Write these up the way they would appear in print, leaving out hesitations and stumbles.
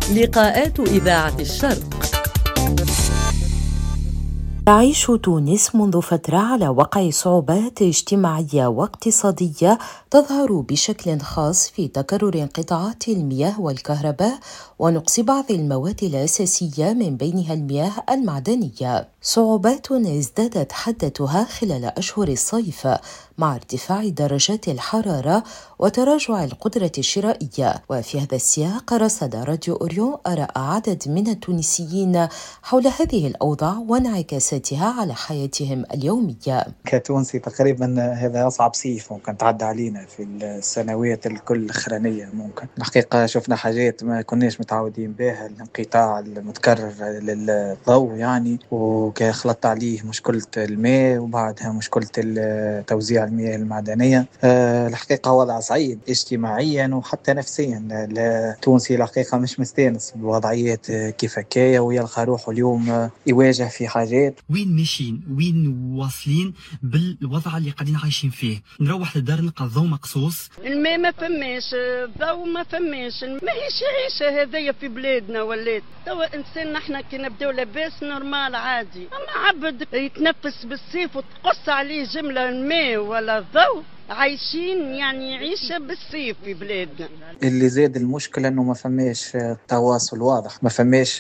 لقاءات إذاعة الشرق. تعيش تونس منذ فترة على وقع صعوبات اجتماعية واقتصادية تظهر بشكل خاص في تكرر انقطاعات المياه والكهرباء ونقص بعض المواد الأساسية من بينها المياه المعدنية. صعوبات ازدادت حدتها خلال أشهر الصيف مع ارتفاع درجات الحرارة وتراجع القدرة الشرائية. وفي هذا السياق رصد راديو أوريون آراء عدد من التونسيين حول هذه الأوضاع وانعكاساتها على حياتهم اليومية. كتونسي تقريبا هذا أصعب صيف ممكن تعدى علينا في السنوات الكل الأخرانية. ممكن الحقيقة شفنا حاجات ما كناش متعودين بها، الانقطاع المتكرر للضوء يعني، وخلطت عليه مشكلة الماء وبعدها مشكلة توزيع المياه المعدنية. الحقيقة وضع صعيب اجتماعيا وحتى نفسيا. التونسي الحقيقة مش مستانس بوضعيات كيف هكايا ويلقى روحه اليوم يواجه في حاجات. وين ماشيين وين واصلين بالوضع اللي قاعدين عايشين فيه؟ نروح للدار نلقى الضوء مقصوص، الماء ما فماش، الضوء ما فماش، ماهيش عيشة هذيا في بلادنا. ولات توا انسان نحنا كي نبداو لاباس نورمال عادي، اما عبد يتنفس بالصيف وتقص عليه جملة الماء ولا الضوء، عايشين يعني عيشة بالصيف في بلادنا. اللي زاد المشكلة انه ما فماش تواصل واضح، ما فماش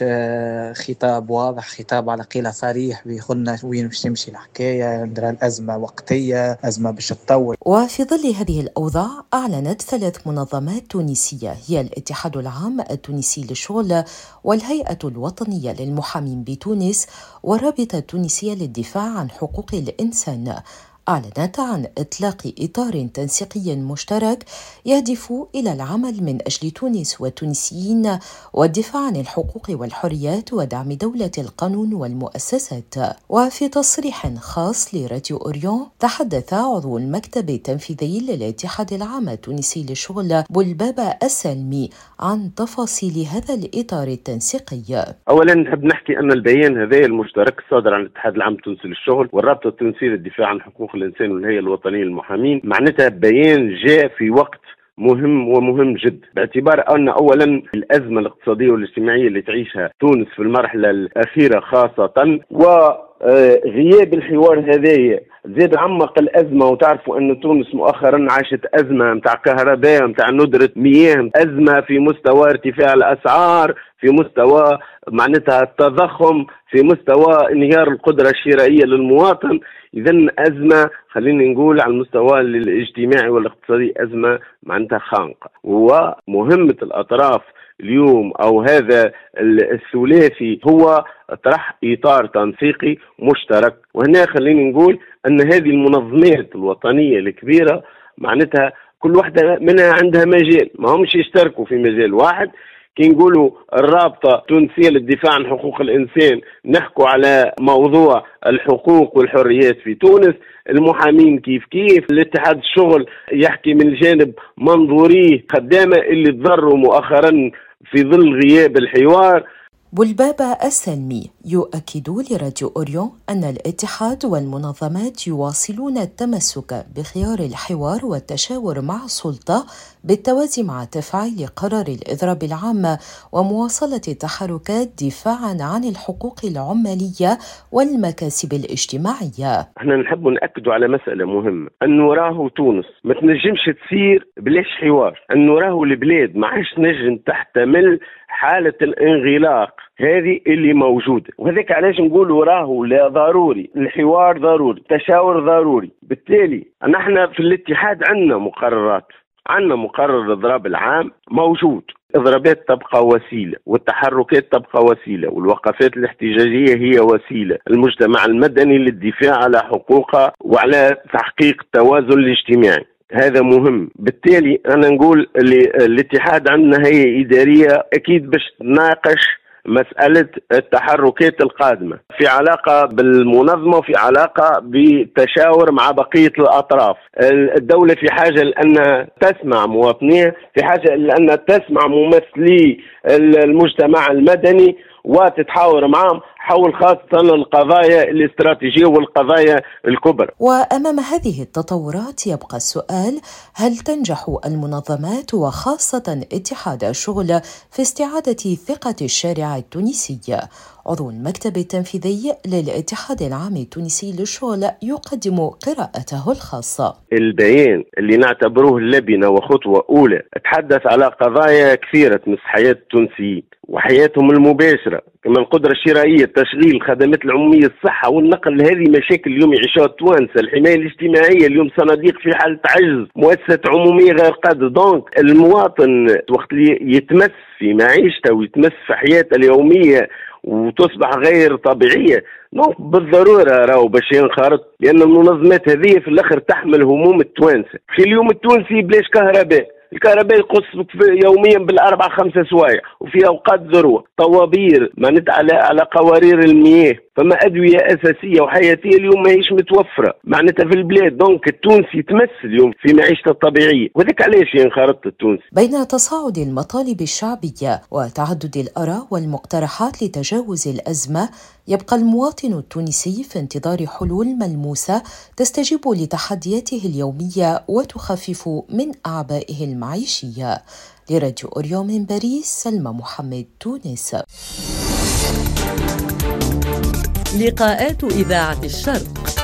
خطاب واضح، خطاب على قيلة صريح بيخلنا وين باش تمشي الحكاية. ندرى الأزمة وقتية، أزمة باش تطول. وفي ظل هذه الأوضاع أعلنت 3 منظمات تونسية هي الاتحاد العام التونسي للشغل والهيئة الوطنية للمحامين بتونس والرابطة التونسية للدفاع عن حقوق الإنسان، أعلنت عن إطلاق إطار تنسيقي مشترك يهدف إلى العمل من أجل تونس والتونسيين والدفاع عن الحقوق والحريات ودعم دولة القانون والمؤسسات. وفي تصريح خاص لراديو أوريون تحدث عضو المكتب التنفيذي للاتحاد العام التونسي للشغل بولبابا السلمي عن تفاصيل هذا الإطار التنسيقي. أولا نحب نحكي أن البيان هذا المشترك الصادر عن الاتحاد العام التونسي للشغل والرابطة التونسية للدفاع عن حقوق الإنسان والهيئة الوطنية للمحامين معناتها بيان جاء في وقت مهم جدا، باعتبار أن أولا الأزمة الاقتصادية والاجتماعية اللي تعيشها تونس في المرحلة الأخيرة خاصة، وغياب الحوار هذايا زاد عمق الأزمة. وتعرفوا أن تونس مؤخرا عاشت أزمة متاع كهرباء، متاع ندرة مياه، أزمة في مستوى ارتفاع الأسعار، في مستوى معناتها التضخم، في مستوى انهيار القدرة الشرائية للمواطن. إذن أزمة خلينا نقول على المستوى الاجتماعي والاقتصادي أزمة معناتها خانقة. ومهمة الأطراف اليوم أو هذا الثلاثي هو طرح إطار تنسيقي مشترك. وهنا خلينا نقول أن هذه المنظمات الوطنية الكبيرة معناتها كل واحدة منها عندها مجال، ما همش يشتركوا في مجال واحد. كي نقولوا الرابطة التونسية للدفاع عن حقوق الإنسان نحكوا على موضوع الحقوق والحريات في تونس، المحامين كيف الاتحاد الشغل يحكي من الجانب منظوريه خدامة اللي تضروا مؤخرا في ظل غياب الحوار. بولبابا السلمي يؤكد لراديو أوريون أن الاتحاد والمنظمات يواصلون التمسك بخيار الحوار والتشاور مع السلطة بالتوازي مع تفعيل قرار الإضراب العام ومواصلة التحركات دفاعا عن الحقوق العمالية والمكاسب الاجتماعية. احنا نحب نأكد على مسألة مهمة، أنه راهو تونس ما تنجمش تصير بلاش حوار، أنه راهو البلاد ما عادش نجم تحتمل حالة الانغلاق هذه اللي موجودة. وهذاك علاش نقولوا راهو لا ضروري الحوار، ضروري التشاور، ضروري. بالتالي نحن في الاتحاد عندنا مقررات، عندنا مقرر الإضراب العام موجود، إضرابات تبقى وسيلة والتحركات تبقى وسيلة والوقفات الاحتجاجية هي وسيلة، المجتمع المدني للدفاع على حقوقه وعلى تحقيق التوازن الاجتماعي، هذا مهم. بالتالي أنا نقول الاتحاد عندنا هيئة إدارية أكيد باش تناقش مسألة التحركات القادمة في علاقة بالمنظمة وفي علاقة بالتشاور مع بقية الأطراف. الدولة في حاجة لأنها تسمع مواطنيها، في حاجة لأنها تسمع ممثلي المجتمع المدني، وتتحاور معهم حول خاصة القضايا الاستراتيجية والقضايا الكبرى. وأمام هذه التطورات يبقى السؤال: هل تنجح المنظمات وخاصة اتحاد الشغل في استعادة ثقة الشارع التونسي؟ عضو المكتب التنفيذي للاتحاد العام التونسي للشغل يقدم قراءته الخاصة. البيان اللي نعتبروه اللبنة وخطوة أولى تحدث على قضايا كثيرة تمس حياة التونسيين وحياتهم المباشرة، كما القدرة الشرائية، التشغيل، الخدمات العمومية، الصحة والنقل. هذه مشاكل اليوم يعيشوها التوانسة. الحماية الاجتماعية، اليوم صناديق في حالة عجز، مؤسسات عمومية غير قادرة. دونك المواطن وقت اللي يتمس في معيشته ويتمس في حياته اليومية وتصبح غير طبيعية، بالضرورة راهو باش ينخرط، لأن المنظمات هذه في الآخر تحمل هموم التوانسة. في اليوم التونسي بلاش كهرباء، الكهرباء يقص يوميا بال4-5 سوايع، وفي اوقات ذروه، طوابير معناتها على قوارير المياه، فما ادويه اساسيه وحياتيه اليوم ماهيش متوفره معناتها في البلاد. دونك التونسي يتمس اليوم في معيشته الطبيعيه، وذاك علاش ينخرط التونسي. بين تصاعد المطالب الشعبيه وتعدد الاراء والمقترحات لتجاوز الازمه، يبقى المواطن التونسي في انتظار حلول ملموسة تستجيب لتحدياته اليومية وتخفف من أعبائه المعيشية. لراديو أوريو من باريس، سلمى محمد، تونس. لقاءات إذاعة الشرق.